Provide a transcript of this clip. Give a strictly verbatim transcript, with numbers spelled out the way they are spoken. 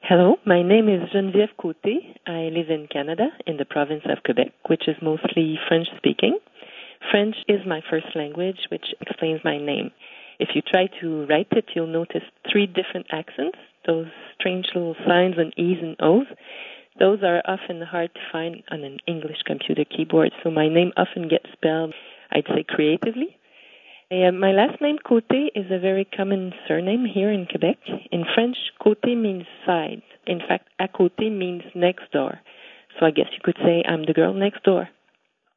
Hello, my name is Geneviève Côté. I live in Canada, in the province of Quebec, which is mostly French-speaking. French is my first language, which explains my name. If you try to write it, you'll notice three different accents, those strange little signs on E's and O's. Those are often hard to find on an English computer keyboard, so my name often gets spelled, I'd say, creatively. Uh, my last name, Côté, is a very common surname here in Quebec. In French, Côté means side. In fact, à côté means next door. So I guess you could say I'm the girl next door.